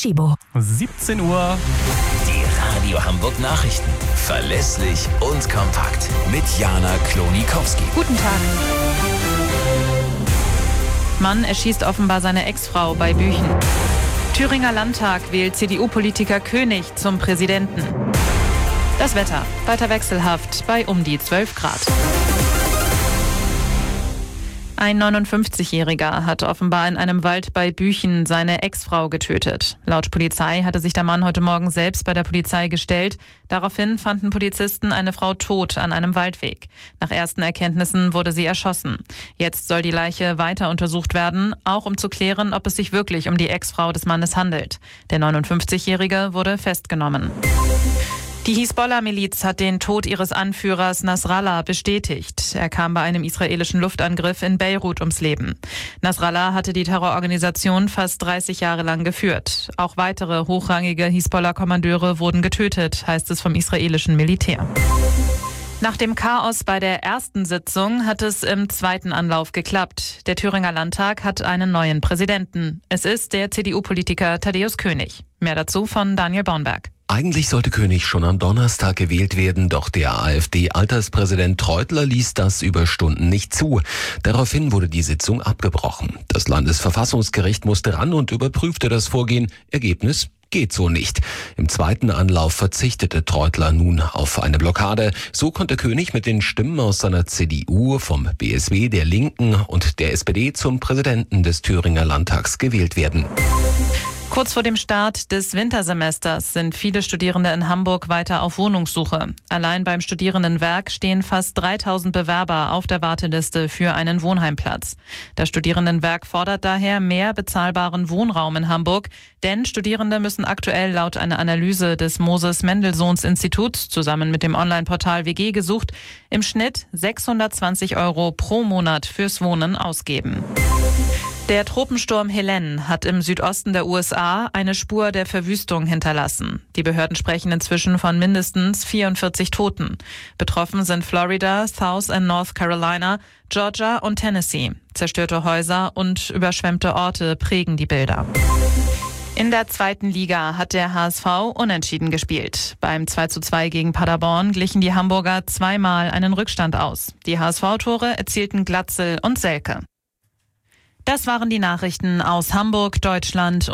Chibo. 17 Uhr. Die Radio Hamburg Nachrichten. Verlässlich und kompakt. Mit Jana Klonikowski. Guten Tag. Mann erschießt offenbar seine Ex-Frau bei Büchen. Thüringer Landtag wählt CDU-Politiker König zum Präsidenten. Das Wetter weiter wechselhaft bei um die 12 Grad. Ein 59-Jähriger hat offenbar in einem Wald bei Büchen seine Ex-Frau getötet. Laut Polizei hatte sich der Mann heute Morgen selbst bei der Polizei gestellt. Daraufhin fanden Polizisten eine Frau tot an einem Waldweg. Nach ersten Erkenntnissen wurde sie erschossen. Jetzt soll die Leiche weiter untersucht werden, auch um zu klären, ob es sich wirklich um die Ex-Frau des Mannes handelt. Der 59-Jährige wurde festgenommen. Die Hisbollah-Miliz hat den Tod ihres Anführers Nasrallah bestätigt. Er kam bei einem israelischen Luftangriff in Beirut ums Leben. Nasrallah hatte die Terrororganisation fast 30 Jahre lang geführt. Auch weitere hochrangige Hisbollah-Kommandeure wurden getötet, heißt es vom israelischen Militär. Nach dem Chaos bei der ersten Sitzung hat es im zweiten Anlauf geklappt. Der Thüringer Landtag hat einen neuen Präsidenten. Es ist der CDU-Politiker Thaddäus König. Mehr dazu von Daniel Bornberg. Eigentlich sollte König schon am Donnerstag gewählt werden, doch der AfD-Alterspräsident Treutler ließ das über Stunden nicht zu. Daraufhin wurde die Sitzung abgebrochen. Das Landesverfassungsgericht musste ran und überprüfte das Vorgehen. Ergebnis: geht so nicht. Im zweiten Anlauf verzichtete Treutler nun auf eine Blockade. So konnte König mit den Stimmen aus seiner CDU, vom BSW, der Linken und der SPD zum Präsidenten des Thüringer Landtags gewählt werden. Kurz vor dem Start des Wintersemesters sind viele Studierende in Hamburg weiter auf Wohnungssuche. Allein beim Studierendenwerk stehen fast 3000 Bewerber auf der Warteliste für einen Wohnheimplatz. Das Studierendenwerk fordert daher mehr bezahlbaren Wohnraum in Hamburg, denn Studierende müssen aktuell laut einer Analyse des Moses-Mendelssohns-Instituts zusammen mit dem Online-Portal WG gesucht im Schnitt 620 € pro Monat fürs Wohnen ausgeben. Der Tropensturm Helene hat im Südosten der USA eine Spur der Verwüstung hinterlassen. Die Behörden sprechen inzwischen von mindestens 44 Toten. Betroffen sind Florida, South and North Carolina, Georgia und Tennessee. Zerstörte Häuser und überschwemmte Orte prägen die Bilder. In der zweiten Liga hat der HSV unentschieden gespielt. Beim 2:2 gegen Paderborn glichen die Hamburger zweimal einen Rückstand aus. Die HSV-Tore erzielten Glatzel und Selke. Das waren die Nachrichten aus Hamburg, Deutschland